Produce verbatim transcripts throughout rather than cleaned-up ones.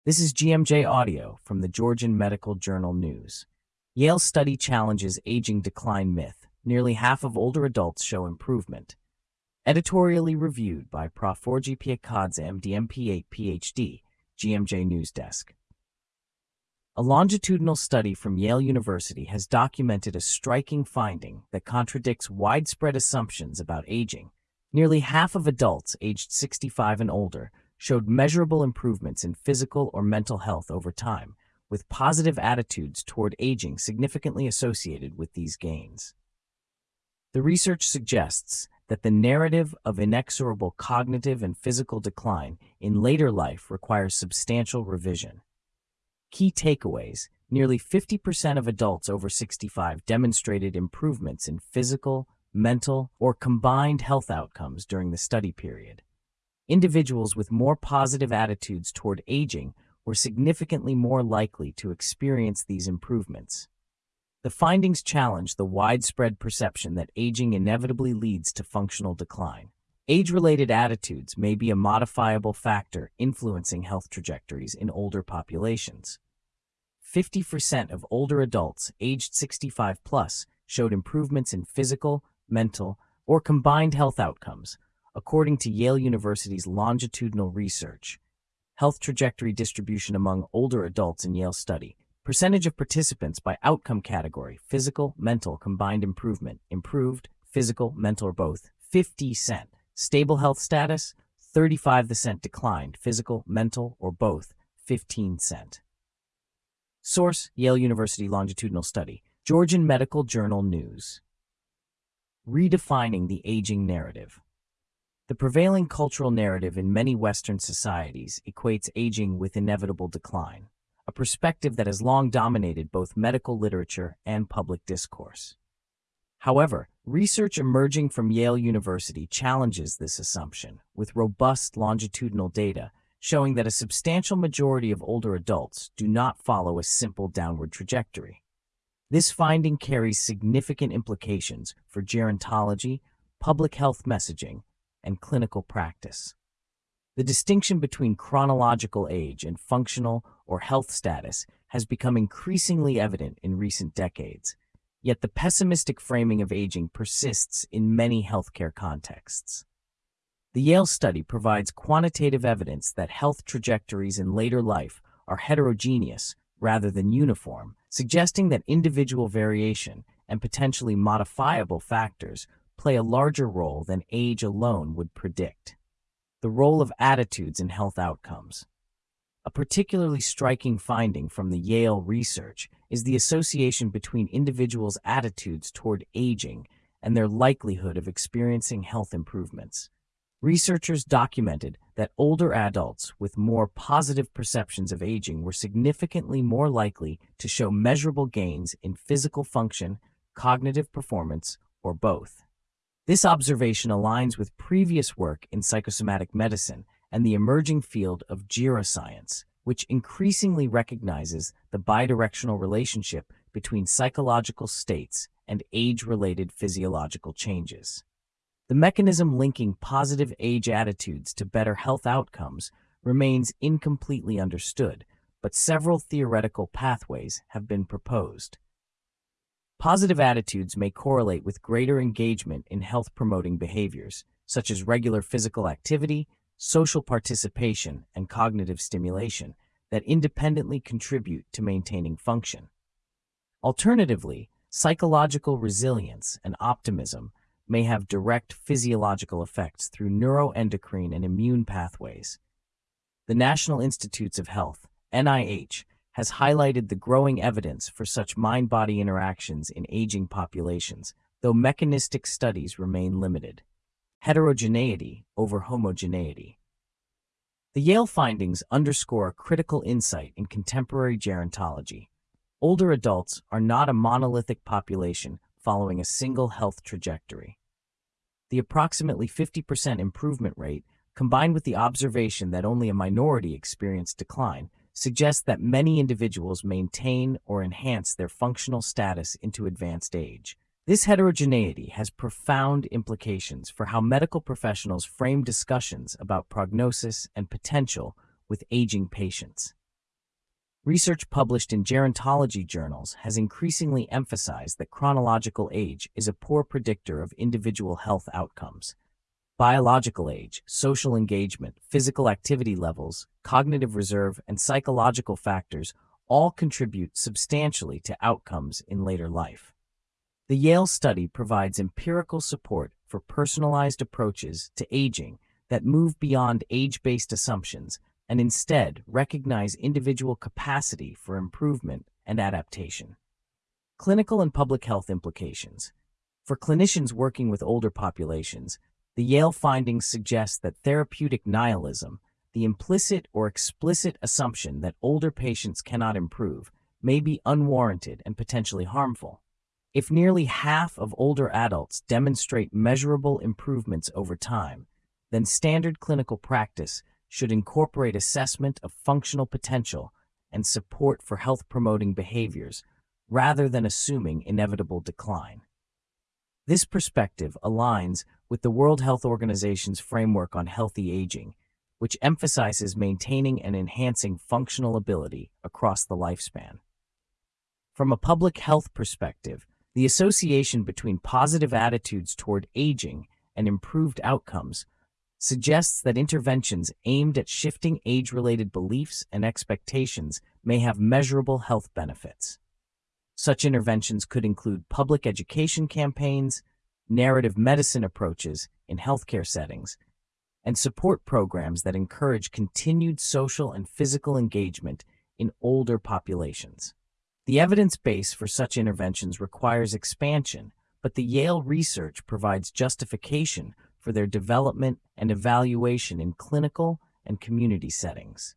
This is G M J Audio from the Georgian Medical Journal News. Yale study challenges aging decline myth. Nearly half of older adults show improvement. Editorially reviewed by Professor Piekadze, M D, M P eight, P H D, G M J News Desk. A longitudinal study from Yale University has documented a striking finding that contradicts widespread assumptions about aging. Nearly half of adults aged sixty-five and older showed measurable improvements in physical or mental health over time, with positive attitudes toward aging significantly associated with these gains. The research suggests that the narrative of inexorable cognitive and physical decline in later life requires substantial revision. Key takeaways: nearly fifty percent of adults over sixty-five demonstrated improvements in physical, mental, or combined health outcomes during the study period. Individuals with more positive attitudes toward aging were significantly more likely to experience these improvements. The findings challenge the widespread perception that aging inevitably leads to functional decline. Age-related attitudes may be a modifiable factor influencing health trajectories in older populations. fifty percent of older adults aged sixty-five plus showed improvements in physical, mental, or combined health outcomes, according to Yale University's longitudinal research. Health trajectory distribution among older adults in Yale study. Percentage of participants by outcome category: physical, mental, combined improvement, improved, physical, mental, or both, fifty percent. Stable health status, thirty-five percent. Declined, physical, mental, or both, fifteen percent. Source: Yale University Longitudinal Study. Georgian Medical Journal News. Redefining the aging narrative. The prevailing cultural narrative in many Western societies equates aging with inevitable decline, a perspective that has long dominated both medical literature and public discourse. However, research emerging from Yale University challenges this assumption, with robust longitudinal data showing that a substantial majority of older adults do not follow a simple downward trajectory. This finding carries significant implications for gerontology, public health messaging, and clinical practice. The distinction between chronological age and functional or health status has become increasingly evident in recent decades, yet the pessimistic framing of aging persists in many healthcare contexts. The Yale study provides quantitative evidence that health trajectories in later life are heterogeneous rather than uniform, suggesting that individual variation and potentially modifiable factors play a larger role than age alone would predict. The role of attitudes in health outcomes. A particularly striking finding from the Yale research is the association between individuals' attitudes toward aging and their likelihood of experiencing health improvements. Researchers documented that older adults with more positive perceptions of aging were significantly more likely to show measurable gains in physical function, cognitive performance, or both. This observation aligns with previous work in psychosomatic medicine and the emerging field of geroscience, which increasingly recognizes the bidirectional relationship between psychological states and age-related physiological changes. The mechanism linking positive age attitudes to better health outcomes remains incompletely understood, but several theoretical pathways have been proposed. Positive attitudes may correlate with greater engagement in health-promoting behaviors, such as regular physical activity, social participation, and cognitive stimulation, that independently contribute to maintaining function. Alternatively, psychological resilience and optimism may have direct physiological effects through neuroendocrine and immune pathways. The National Institutes of Health, N I H, has highlighted the growing evidence for such mind-body interactions in aging populations, though mechanistic studies remain limited. Heterogeneity over homogeneity. The Yale findings underscore a critical insight in contemporary gerontology. Older adults are not a monolithic population following a single health trajectory. The approximately fifty percent improvement rate, combined with the observation that only a minority experience decline, suggests that many individuals maintain or enhance their functional status into advanced age. This heterogeneity has profound implications for how medical professionals frame discussions about prognosis and potential with aging patients. Research published in gerontology journals has increasingly emphasized that chronological age is a poor predictor of individual health outcomes. Biological age, social engagement, physical activity levels, cognitive reserve, and psychological factors all contribute substantially to outcomes in later life. The Yale study provides empirical support for personalized approaches to aging that move beyond age-based assumptions and instead recognize individual capacity for improvement and adaptation. Clinical and public health implications. For clinicians working with older populations, the Yale findings suggest that therapeutic nihilism, the implicit or explicit assumption that older patients cannot improve, may be unwarranted and potentially harmful. If nearly half of older adults demonstrate measurable improvements over time, then standard clinical practice should incorporate assessment of functional potential and support for health-promoting behaviors rather than assuming inevitable decline. This perspective aligns with the World Health Organization's framework on healthy aging, which emphasizes maintaining and enhancing functional ability across the lifespan. From a public health perspective, the association between positive attitudes toward aging and improved outcomes suggests that interventions aimed at shifting age-related beliefs and expectations may have measurable health benefits. Such interventions could include public education campaigns, narrative medicine approaches in healthcare settings, and support programs that encourage continued social and physical engagement in older populations. The evidence base for such interventions requires expansion, but the Yale research provides justification for their development and evaluation in clinical and community settings.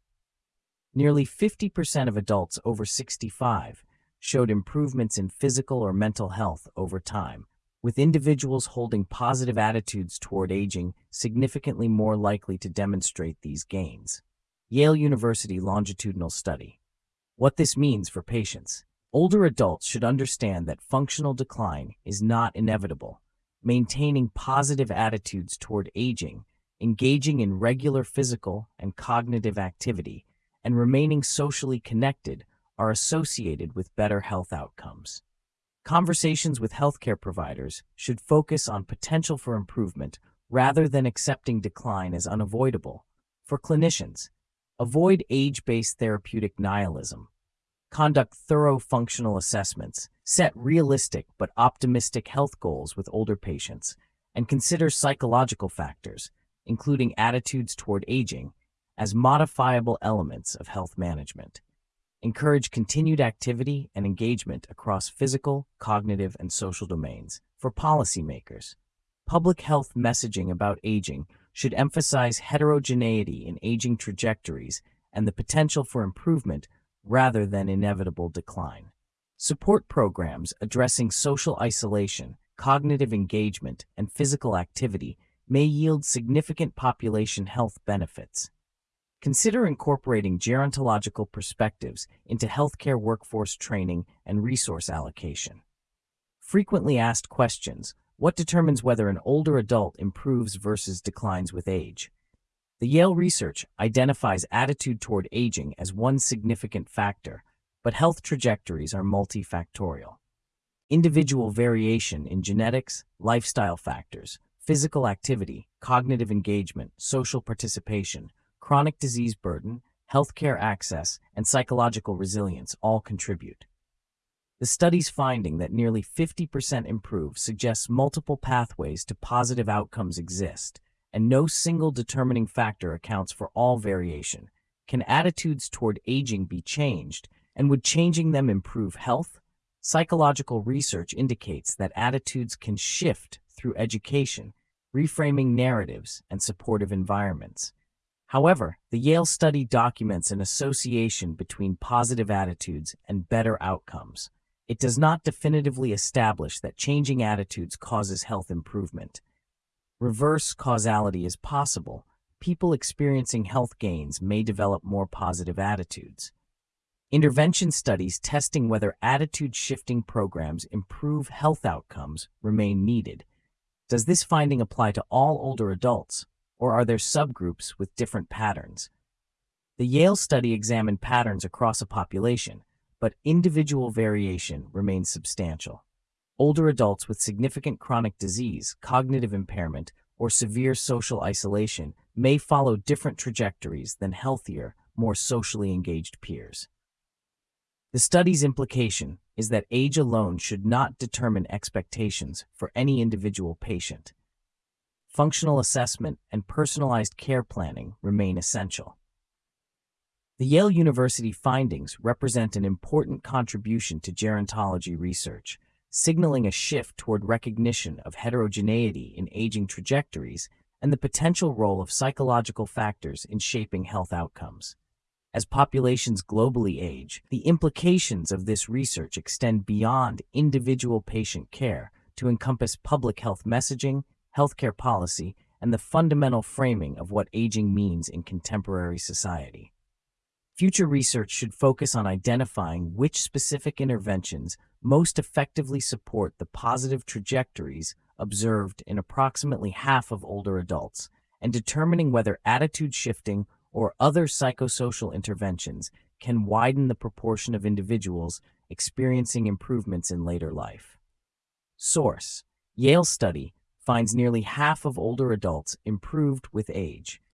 Nearly fifty percent of adults over sixty-five showed improvements in physical or mental health over time, with individuals holding positive attitudes toward aging significantly more likely to demonstrate these gains. Yale University longitudinal study. What this means for patients. Older adults should understand that functional decline is not inevitable. Maintaining positive attitudes toward aging, engaging in regular physical and cognitive activity, and remaining socially connected are associated with better health outcomes. Conversations with healthcare providers should focus on potential for improvement rather than accepting decline as unavoidable. For clinicians, avoid age-based therapeutic nihilism. Conduct thorough functional assessments, set realistic but optimistic health goals with older patients, and consider psychological factors, including attitudes toward aging, as modifiable elements of health management. Encourage continued activity and engagement across physical, cognitive, and social domains. For policymakers, public health messaging about aging should emphasize heterogeneity in aging trajectories and the potential for improvement rather than inevitable decline. Support programs addressing social isolation, cognitive engagement, and physical activity may yield significant population health benefits. Consider incorporating gerontological perspectives into healthcare workforce training and resource allocation. Frequently asked questions: what determines whether an older adult improves versus declines with age? The Yale research identifies attitude toward aging as one significant factor, but health trajectories are multifactorial. Individual variation in genetics, lifestyle factors, physical activity, cognitive engagement, social participation, chronic disease burden, healthcare access, and psychological resilience all contribute. The study's finding that nearly fifty percent improve suggests multiple pathways to positive outcomes exist, and no single determining factor accounts for all variation. Can attitudes toward aging be changed, and would changing them improve health? Psychological research indicates that attitudes can shift through education, reframing narratives, and supportive environments. However, the Yale study documents an association between positive attitudes and better outcomes. It does not definitively establish that changing attitudes causes health improvement. Reverse causality is possible. People experiencing health gains may develop more positive attitudes. Intervention studies testing whether attitude-shifting programs improve health outcomes remain needed. Does this finding apply to all older adults, or are there subgroups with different patterns? The Yale study examined patterns across a population, but individual variation remains substantial. Older adults with significant chronic disease, cognitive impairment, or severe social isolation may follow different trajectories than healthier, more socially engaged peers. The study's implication is that age alone should not determine expectations for any individual patient. Functional assessment and personalized care planning remain essential. The Yale University findings represent an important contribution to gerontology research, signaling a shift toward recognition of heterogeneity in aging trajectories and the potential role of psychological factors in shaping health outcomes. As populations globally age, the implications of this research extend beyond individual patient care to encompass public health messaging, healthcare policy, and the fundamental framing of what aging means in contemporary society. Future research should focus on identifying which specific interventions most effectively support the positive trajectories observed in approximately half of older adults, and determining whether attitude shifting or other psychosocial interventions can widen the proportion of individuals experiencing improvements in later life. Source: Yale study finds nearly half of older adults improved with age,